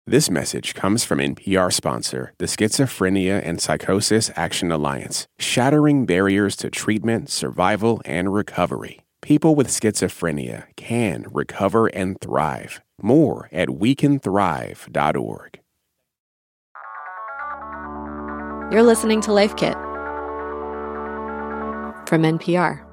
This message comes from NPR sponsor, the Schizophrenia and Psychosis Action Alliance, shattering barriers to treatment, survival, and recovery. People with schizophrenia can recover and thrive. More at wecanthrive.org. You're listening to Life Kit from NPR.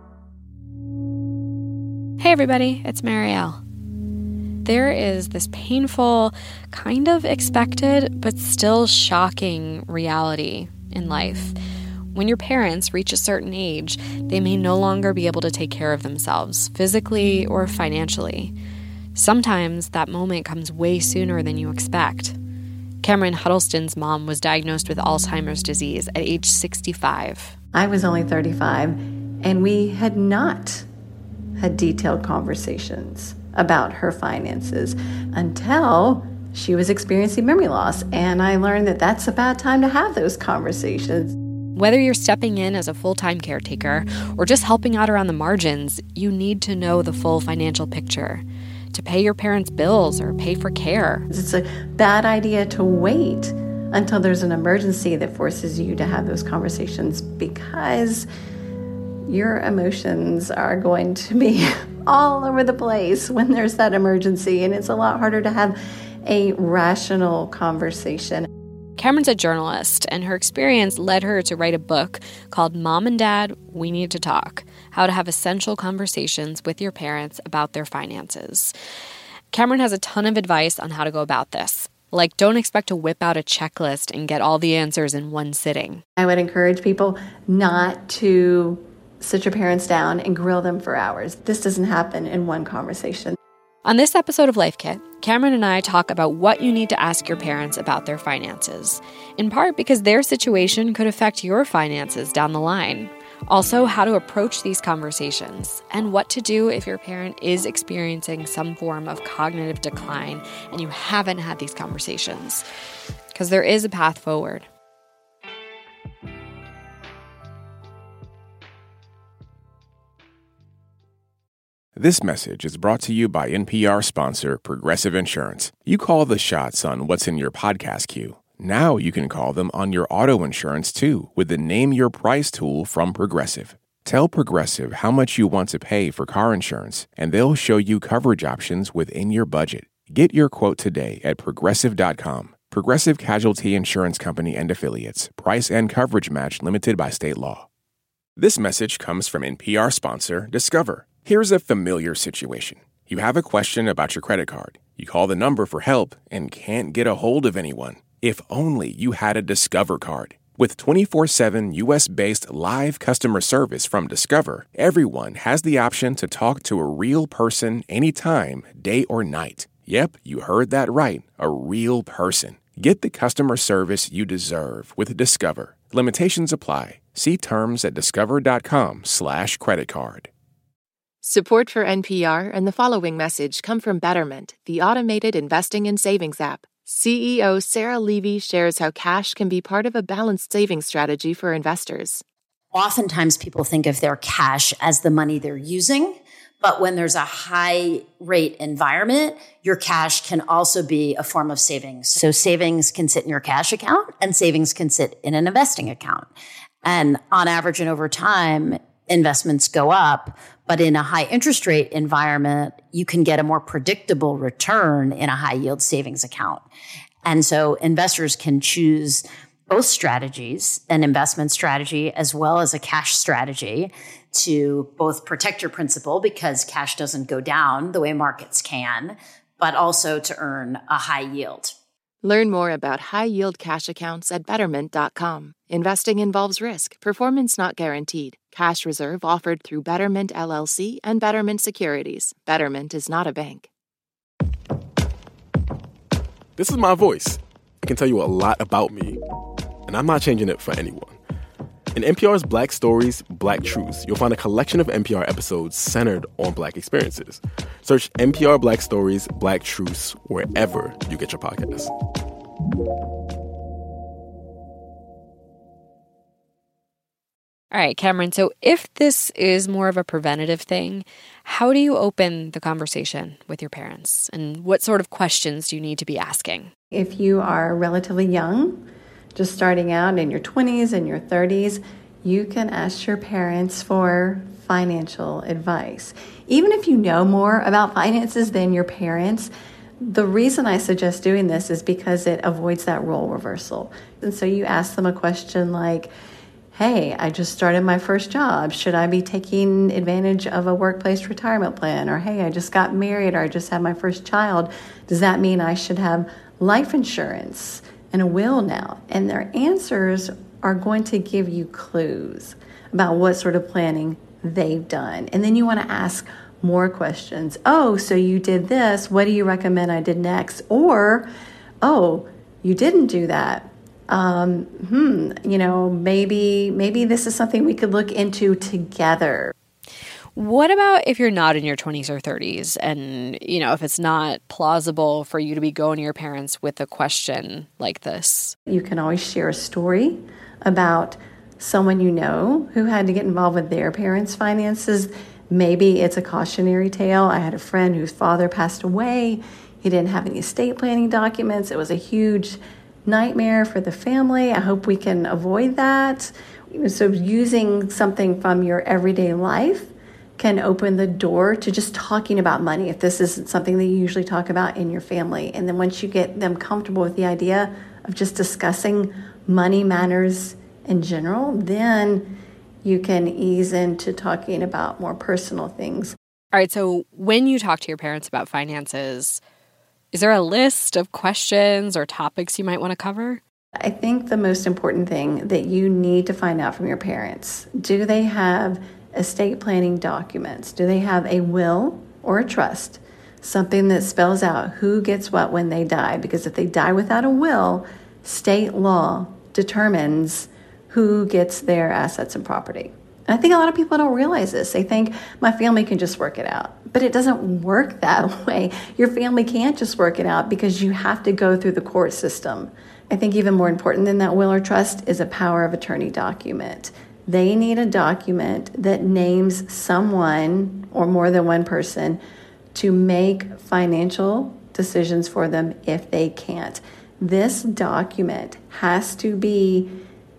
Hey everybody, it's Marielle. There is this painful, kind of expected, but still shocking reality in life. When your parents reach a certain age, they may no longer be able to take care of themselves, physically or financially. Sometimes that moment comes way sooner than you expect. Cameron Huddleston's mom was diagnosed with Alzheimer's disease at age 65. I was only 35, and we had not had detailed conversations about her finances until she was experiencing memory loss. And I learned that that's a bad time to have those conversations. Whether you're stepping in as a full-time caretaker or just helping out around the margins, you need to know the full financial picture to pay your parents' bills or pay for care. It's a bad idea to wait until there's an emergency that forces you to have those conversations, because your emotions are going to be all over the place when there's that emergency, and it's a lot harder to have a rational conversation. Cameron's a journalist, and her experience led her to write a book called Mom and Dad, We Need to Talk: How to Have Essential Conversations with Your Parents About Their Finances. Cameron has a ton of advice on how to go about this. Like, don't expect to whip out a checklist and get all the answers in one sitting. I would encourage people not to sit your parents down and grill them for hours. This doesn't happen in one conversation. On this episode of Life Kit, Cameron and I talk about what you need to ask your parents about their finances, in part because their situation could affect your finances down the line. Also, how to approach these conversations, and what to do if your parent is experiencing some form of cognitive decline and you haven't had these conversations, because there is a path forward. This message is brought to you by NPR sponsor Progressive Insurance. You call the shots on what's in your podcast queue. Now you can call them on your auto insurance too with the Name Your Price tool from Progressive. Tell Progressive how much you want to pay for car insurance, and they'll show you coverage options within your budget. Get your quote today at Progressive.com. Progressive Casualty Insurance Company and Affiliates. Price and coverage match limited by state law. This message comes from NPR sponsor Discover. Here's a familiar situation. You have a question about your credit card. You call the number for help and can't get a hold of anyone. If only you had a Discover card. With 24/7 U.S.-based live customer service from Discover, everyone has the option to talk to a real person anytime, day or night. Yep, you heard that right, a real person. Get the customer service you deserve with Discover. Limitations apply. See terms at discover.com/creditcard. Support for NPR and the following message come from Betterment, the automated investing and savings app. CEO Sarah Levy shares how cash can be part of a balanced savings strategy for investors. Oftentimes people think of their cash as the money they're using, but when there's a high rate environment, your cash can also be a form of savings. So savings can sit in your cash account and savings can sit in an investing account. And on average and over time, investments go up, but in a high interest rate environment, you can get a more predictable return in a high yield savings account. And so investors can choose both strategies, an investment strategy as well as a cash strategy, to both protect your principal because cash doesn't go down the way markets can, but also to earn a high yield. Learn more about high-yield cash accounts at Betterment.com. Investing involves risk. Performance not guaranteed. Cash reserve offered through Betterment LLC and Betterment Securities. Betterment is not a bank. This is my voice. It can tell you a lot about me, and I'm not changing it for anyone. In NPR's Black Stories, Black Truths, you'll find a collection of NPR episodes centered on Black experiences. Search NPR Black Stories, Black Truths wherever you get your podcasts. All right, Cameron, so if this is more of a preventative thing, how do you open the conversation with your parents? And what sort of questions do you need to be asking? If you are relatively young, just starting out in your 20s and your 30s, you can ask your parents for financial advice. Even if you know more about finances than your parents, the reason I suggest doing this is because it avoids that role reversal. And so you ask them a question like, hey, I just started my first job. Should I be taking advantage of a workplace retirement plan? Or, hey, I just got married, or I just had my first child. Does that mean I should have life insurance and a will now? And their answers are going to give you clues about what sort of planning they've done. And then you want to ask more questions. Oh, so you did this. What do you recommend I did next? Or, oh, you didn't do that. Maybe this is something we could look into together. What about if you're not in your 20s or 30s and, if it's not plausible for you to be going to your parents with a question like this? You can always share a story about someone you know who had to get involved with their parents' finances. Maybe it's a cautionary tale. I had a friend whose father passed away. He didn't have any estate planning documents. It was a huge nightmare for the family. I hope we can avoid that. So using something from your everyday life can open the door to just talking about money if this isn't something that you usually talk about in your family. And then once you get them comfortable with the idea of just discussing money matters in general, then you can ease into talking about more personal things. All right, so when you talk to your parents about finances, is there a list of questions or topics you might want to cover? I think the most important thing that you need to find out from your parents, do they have estate planning documents? Do they have a will or a trust? Something that spells out who gets what when they die. Because if they die without a will, state law determines who gets their assets and property. And I think a lot of people don't realize this. They think my family can just work it out. But it doesn't work that way. Your family can't just work it out because you have to go through the court system. I think even more important than that will or trust is a power of attorney document. They need a document that names someone or more than one person to make financial decisions for them if they can't. This document has to be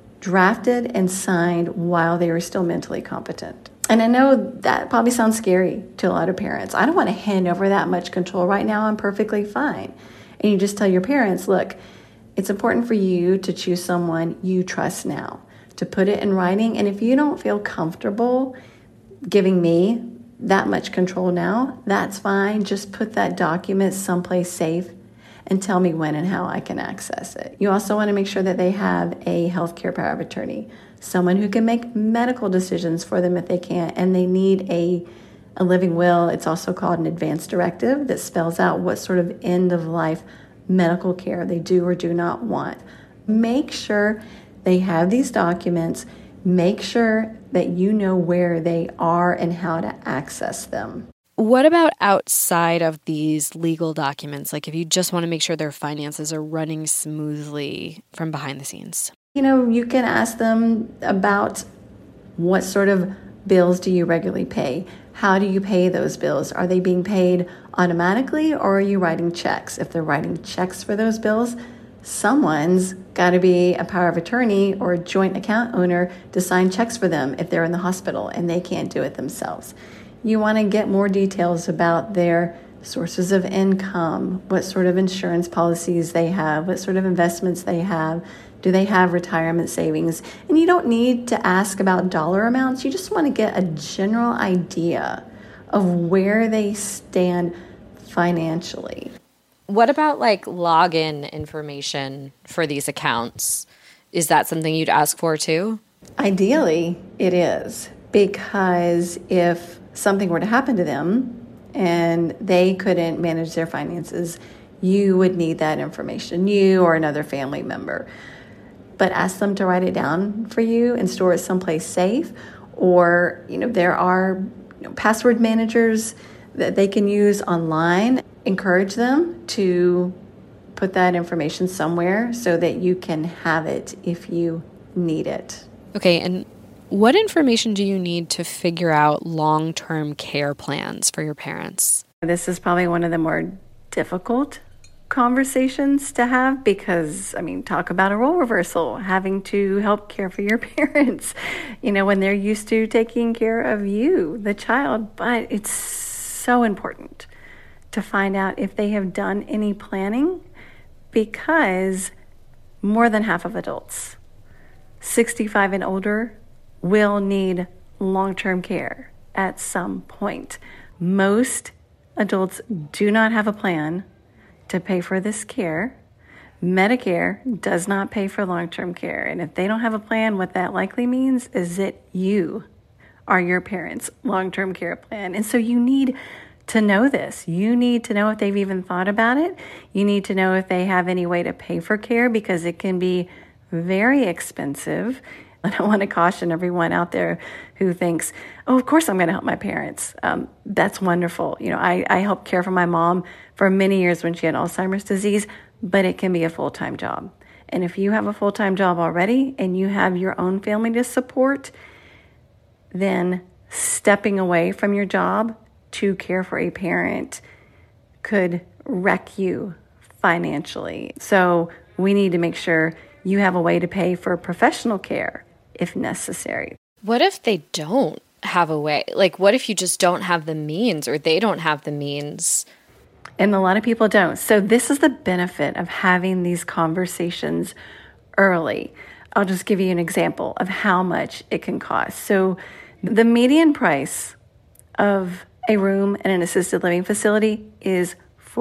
drafted and signed while they are still mentally competent. And I know that probably sounds scary to a lot of parents. I don't want to hand over that much control right now. I'm perfectly fine. And you just tell your parents, look, it's important for you to choose someone you trust now, to put it in writing. And if you don't feel comfortable giving me that much control now, that's fine. Just put that document someplace safe and tell me when and how I can access it. You also want to make sure that they have a healthcare power of attorney, someone who can make medical decisions for them if they can't, and they need a living will. It's also called an advance directive that spells out what sort of end-of-life medical care they do or do not want. Make sure they have these documents. Make sure that you know where they are and how to access them. What about outside of these legal documents? Like if you just want to make sure their finances are running smoothly from behind the scenes? You can ask them about what sort of bills do you regularly pay? How do you pay those bills? Are they being paid automatically or are you writing checks? If they're writing checks for those bills, someone's got to be a power of attorney or a joint account owner to sign checks for them if they're in the hospital and they can't do it themselves. You want to get more details about their sources of income, what sort of insurance policies they have, what sort of investments they have. Do they have retirement savings? And you don't need to ask about dollar amounts. You just want to get a general idea of where they stand financially. What about like login information for these accounts? Is that something you'd ask for too? Ideally, it is, because if something were to happen to them and they couldn't manage their finances, you would need that information, you or another family member. But ask them to write it down for you and store it someplace safe. Or, there are password managers that they can use online. Encourage them to put that information somewhere so that you can have it if you need it. Okay, and What information do you need to figure out long-term care plans for your parents? This is probably one of the more difficult conversations to have because, talk about a role reversal, having to help care for your parents, when they're used to taking care of you, the child. But it's so important to find out if they have done any planning, because more than half of adults 65 and older will need long-term care at some point. Most adults do not have a plan to pay for this care. Medicare does not pay for long-term care. And if they don't have a plan, what that likely means is that you are your parents' long-term care plan. And so you need to know this. You need to know if they've even thought about it. You need to know if they have any way to pay for care, because it can be very expensive. And I want to caution everyone out there who thinks, oh, of course I'm going to help my parents. That's wonderful. I helped care for my mom for many years when she had Alzheimer's disease, but it can be a full-time job. And if you have a full-time job already and you have your own family to support, then stepping away from your job to care for a parent could wreck you financially. So we need to make sure you have a way to pay for professional care if necessary. What if they don't have a way? Like, what if you just don't have the means, or they don't have the means? And a lot of people don't. So this is the benefit of having these conversations early. I'll just give you an example of how much it can cost. So the median price of a room in an assisted living facility is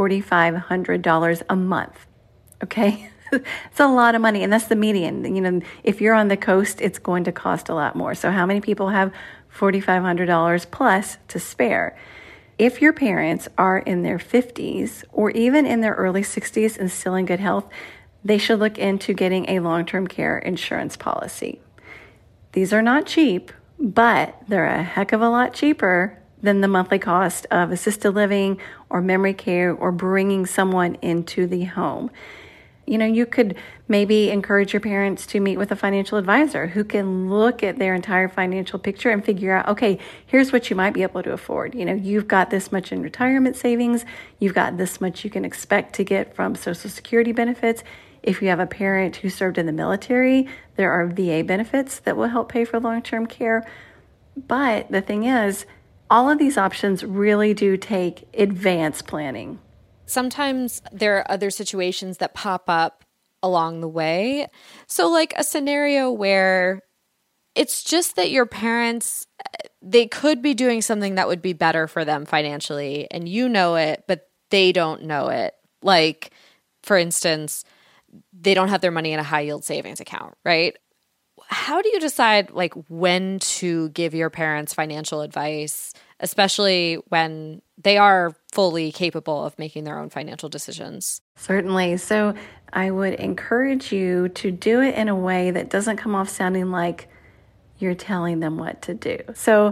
$4,500 a month. Okay? It's a lot of money, and that's the median. If you're on the coast, it's going to cost a lot more. So how many people have $4,500 plus to spare? If your parents are in their 50s or even in their early 60s and still in good health, they should look into getting a long-term care insurance policy. These are not cheap, but they're a heck of a lot cheaper than the monthly cost of assisted living or memory care or bringing someone into the home. You could maybe encourage your parents to meet with a financial advisor who can look at their entire financial picture and figure out, okay, here's what you might be able to afford. You've got this much in retirement savings. You've got this much you can expect to get from Social Security benefits. If you have a parent who served in the military, there are VA benefits that will help pay for long-term care. But the thing is, all of these options really do take advanced planning. Sometimes there are other situations that pop up along the way. So like a scenario where it's just that your parents, they could be doing something that would be better for them financially, and you know it, but they don't know it. Like, for instance, they don't have their money in a high yield savings account, right? How do you decide like when to give your parents financial advice, especially when they are fully capable of making their own financial decisions? Certainly. So I would encourage you to do it in a way that doesn't come off sounding like you're telling them what to do. So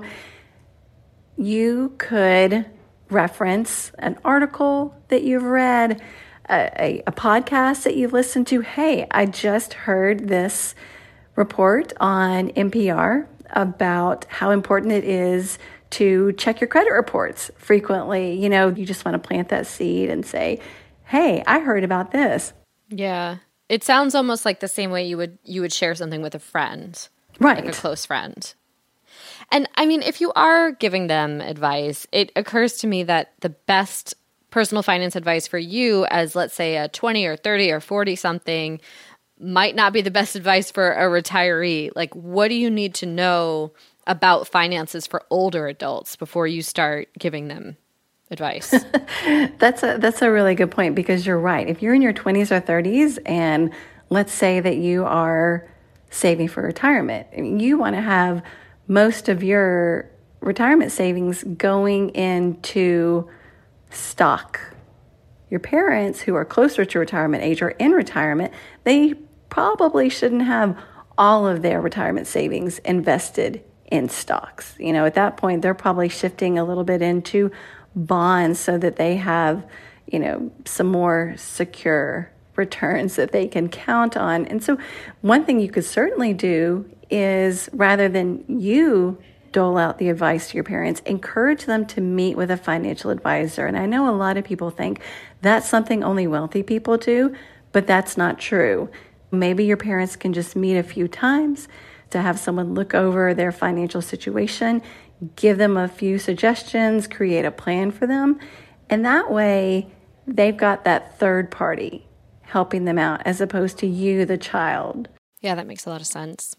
you could reference an article that you've read, a podcast that you've listened to. Hey, I just heard this report on NPR about how important it is to check your credit reports frequently. You just want to plant that seed and say, hey, I heard about this. Yeah. It sounds almost like the same way you would share something with a friend. Right. Like a close friend. And if you are giving them advice, it occurs to me that the best personal finance advice for you as, let's say, a 20 or 30 or 40 something might not be the best advice for a retiree. Like, what do you need to know about finances for older adults before you start giving them advice? That's a really good point, because you're right. If you're in your 20s or 30s and let's say that you are saving for retirement, you want to have most of your retirement savings going into stock. Your parents who are closer to retirement age or in retirement, they probably shouldn't have all of their retirement savings invested in stocks. At that point, they're probably shifting a little bit into bonds so that they have, some more secure returns that they can count on. And so one thing you could certainly do is, rather than you dole out the advice to your parents, encourage them to meet with a financial advisor. And I know a lot of people think that's something only wealthy people do, but that's not true. Maybe your parents can just meet a few times to have someone look over their financial situation, give them a few suggestions, create a plan for them. And that way, they've got that third party helping them out as opposed to you, the child. Yeah, that makes a lot of sense.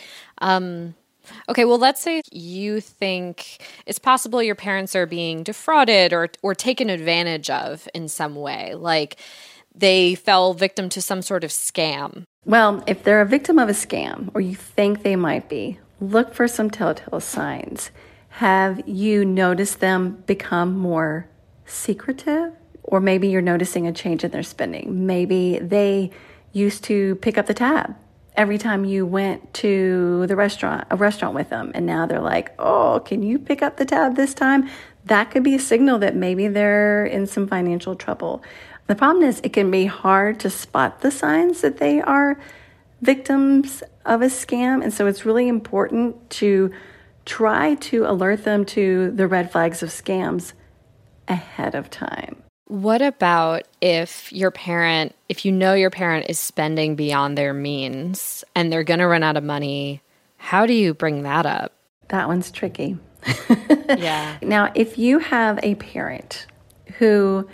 Okay, well, let's say you think it's possible your parents are being defrauded or taken advantage of in some way, like they fell victim to some sort of scam. Well, if they're a victim of a scam, or you think they might be, look for some telltale signs. Have you noticed them become more secretive? Or maybe you're noticing a change in their spending. Maybe they used to pick up the tab every time you went to a restaurant with them. And now they're like, oh, can you pick up the tab this time? That could be a signal that maybe they're in some financial trouble. The problem is it can be hard to spot the signs that they are victims of a scam. And so it's really important to try to alert them to the red flags of scams ahead of time. What about if you know your parent is spending beyond their means and they're going to run out of money? How do you bring that up? That one's tricky. Yeah. Now, if you have a parent who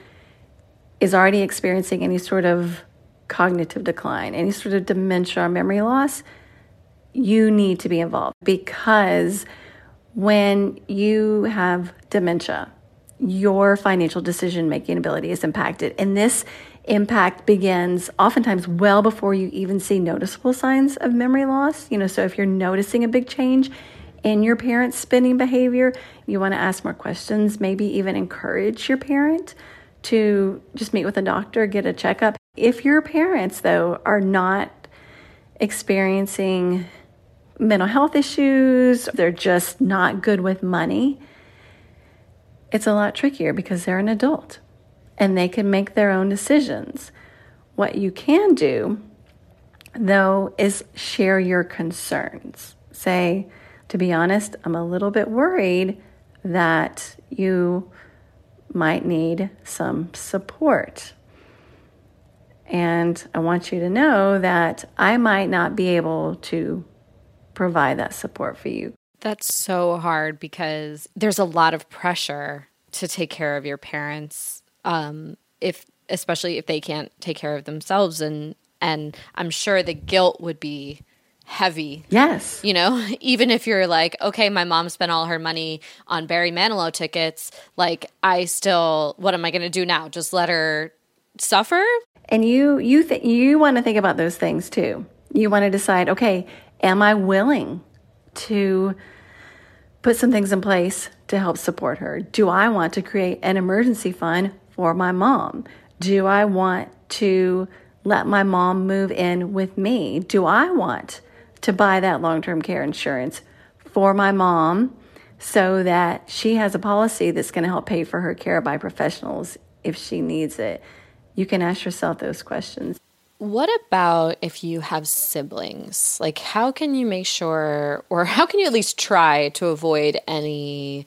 is already experiencing any sort of cognitive decline, any sort of dementia or memory loss, you need to be involved, because when you have dementia, your financial decision-making ability is impacted. And this impact begins oftentimes well before you even see noticeable signs of memory loss. So if you're noticing a big change in your parent's spending behavior, you want to ask more questions, maybe even encourage your parent to just meet with a doctor, get a checkup. If your parents, though, are not experiencing mental health issues, they're just not good with money, it's a lot trickier because they're an adult and they can make their own decisions. What you can do, though, is share your concerns. Say, to be honest, I'm a little bit worried that you might need some support. And I want you to know that I might not be able to provide that support for you. That's so hard because there's a lot of pressure to take care of your parents, especially if they can't take care of themselves. And I'm sure the guilt would be heavy. Yes. Even if you're like, okay, my mom spent all her money on Barry Manilow tickets, like what am I going to do now? Just let her suffer? And you want to think about those things too. You want to decide, okay, am I willing to put some things in place to help support her? Do I want to create an emergency fund for my mom? Do I want to let my mom move in with me? Do I want to buy that long-term care insurance for my mom so that she has a policy that's going to help pay for her care by professionals if she needs it? You can ask yourself those questions. What about if you have siblings? Like, how can you make sure, or how can you at least try to avoid any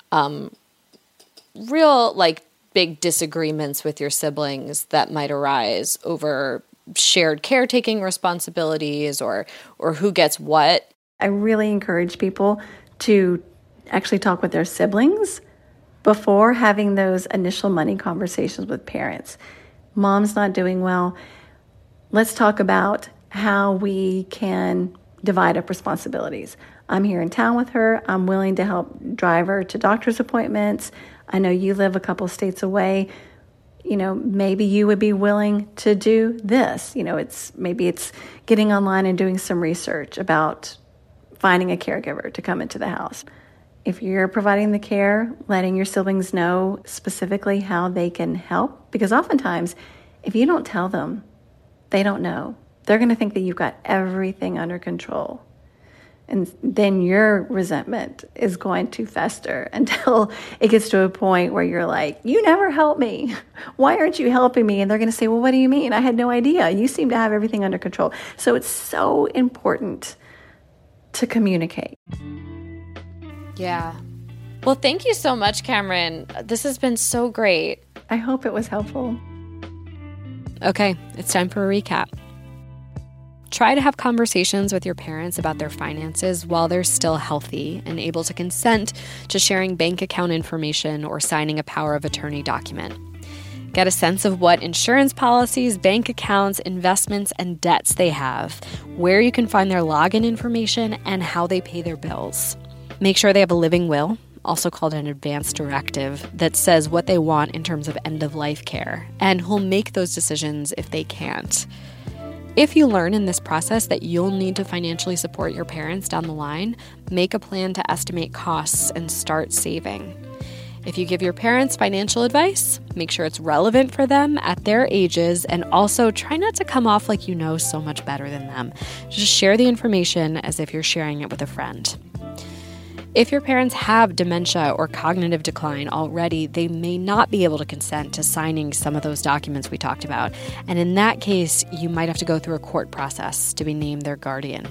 real, big disagreements with your siblings that might arise over shared caretaking responsibilities or who gets what? I really encourage people to actually talk with their siblings before having those initial money conversations with parents. Mom's not doing well. Let's talk about how we can divide up responsibilities. I'm here in town with her. I'm willing to help drive her to doctor's appointments. I know you live a couple states away. Maybe you would be willing to do this. Maybe it's getting online and doing some research about finding a caregiver to come into the house. If you're providing the care, letting your siblings know specifically how they can help, because oftentimes if you don't tell them, they don't know. They're going to think that you've got everything under control. And then your resentment is going to fester until it gets to a point where you're like, you never help me. Why aren't you helping me? And they're going to say, well, what do you mean? I had no idea. You seem to have everything under control. So it's so important to communicate. Yeah. Well, thank you so much, Cameron. This has been so great. I hope it was helpful. Okay, it's time for a recap. Try to have conversations with your parents about their finances while they're still healthy and able to consent to sharing bank account information or signing a power of attorney document. Get a sense of what insurance policies, bank accounts, investments, and debts they have, where you can find their login information, and how they pay their bills. Make sure they have a living will, also called an advance directive, that says what they want in terms of end-of-life care, and who'll make those decisions if they can't. If you learn in this process that you'll need to financially support your parents down the line, make a plan to estimate costs and start saving. If you give your parents financial advice, make sure it's relevant for them at their ages, and also try not to come off like you know so much better than them. Just share the information as if you're sharing it with a friend. If your parents have dementia or cognitive decline already, they may not be able to consent to signing some of those documents we talked about. And in that case, you might have to go through a court process to be named their guardian.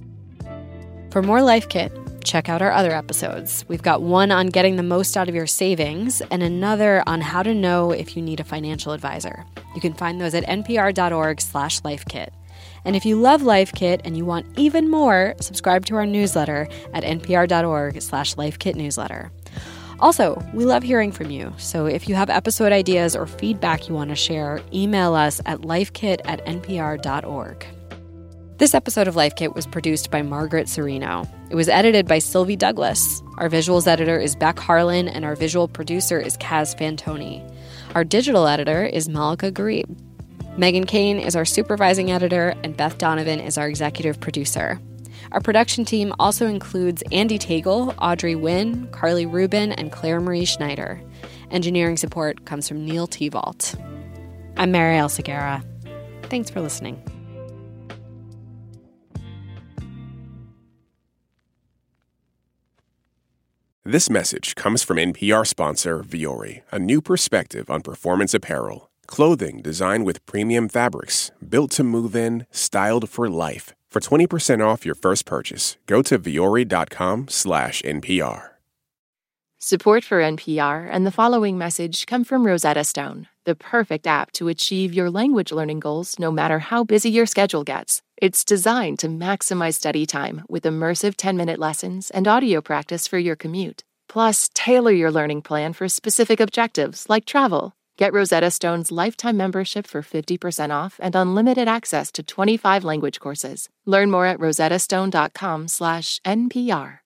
For more Life Kit, check out our other episodes. We've got one on getting the most out of your savings and another on how to know if you need a financial advisor. You can find those at npr.org/lifekit. And if you love Life Kit and you want even more, subscribe to our newsletter at npr.org/lifekitnewsletter. Also, we love hearing from you. So if you have episode ideas or feedback you want to share, email us at lifekit@npr.org. This episode of Life Kit was produced by Margaret Serino. It was edited by Sylvie Douglas. Our visuals editor is Beck Harlan, and our visual producer is Kaz Fantoni. Our digital editor is Malika Garib. Megan Kane is our supervising editor, and Beth Donovan is our executive producer. Our production team also includes Andy Tagle, Audrey Wynn, Carly Rubin, and Claire Marie Schneider. Engineering support comes from Neil Tevault. I'm Marielle Segarra. Thanks for listening. This message comes from NPR sponsor Vuori, a new perspective on performance apparel. Clothing designed with premium fabrics, built to move in, styled for life. For 20% off your first purchase, go to vuori.com/NPR. Support for NPR and the following message come from Rosetta Stone, the perfect app to achieve your language learning goals no matter how busy your schedule gets. It's designed to maximize study time with immersive 10-minute lessons and audio practice for your commute. Plus, tailor your learning plan for specific objectives like travel. Get Rosetta Stone's lifetime membership for 50% off and unlimited access to 25 language courses. Learn more at rosettastone.com/NPR.